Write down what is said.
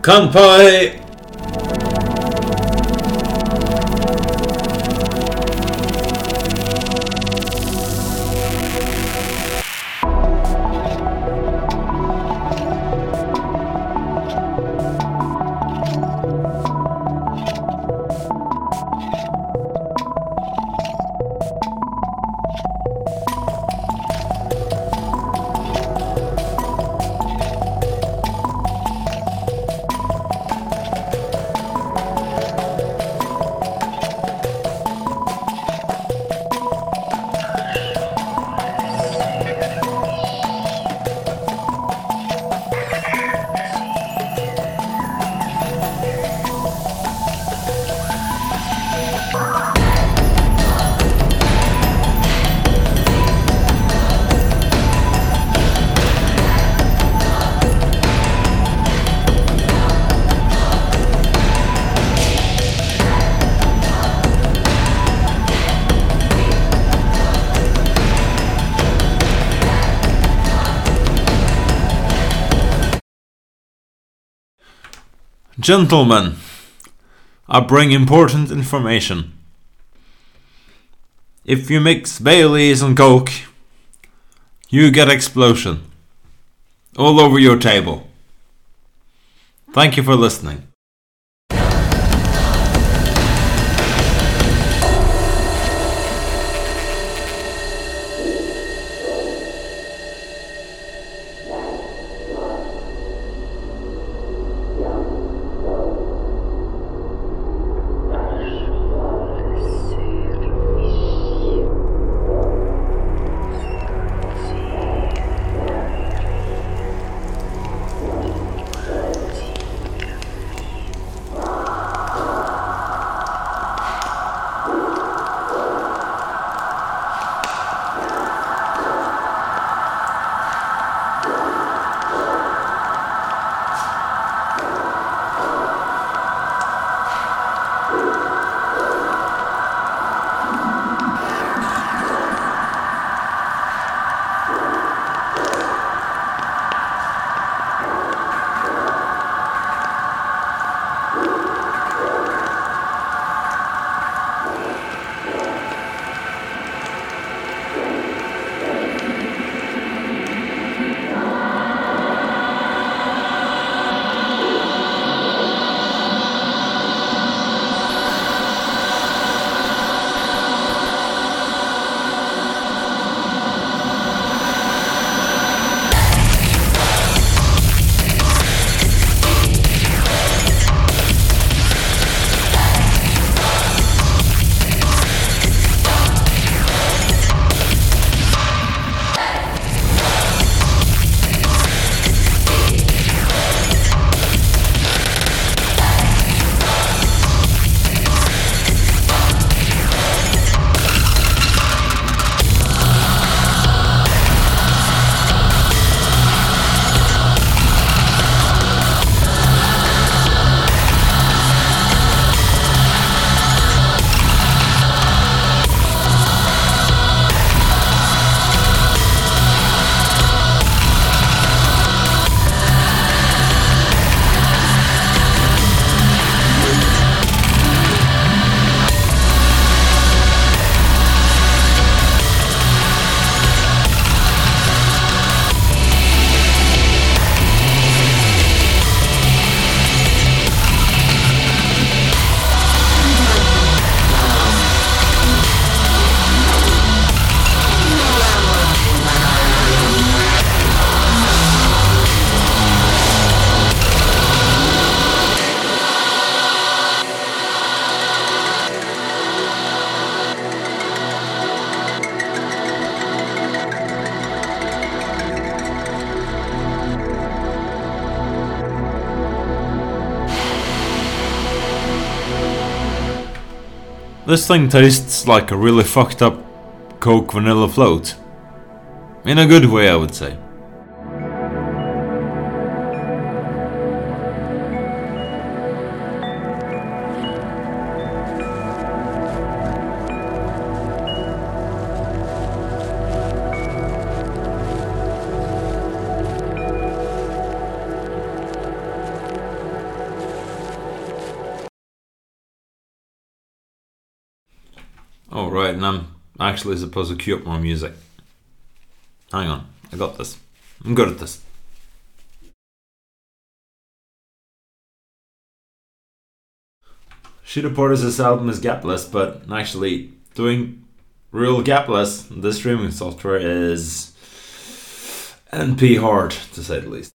Kanpai! Gentlemen, I bring important information. If you mix Baileys and Coke, you get explosion all over your table. Thank you for listening. This thing tastes like a really fucked up Coke vanilla float. In a good way, I would say. Right, and I'm actually supposed to cue up more music. Hang on, I got this. I'm good at this. Should have ported this album as gapless, but actually doing real gapless, this streaming software is NP hard, to say the least.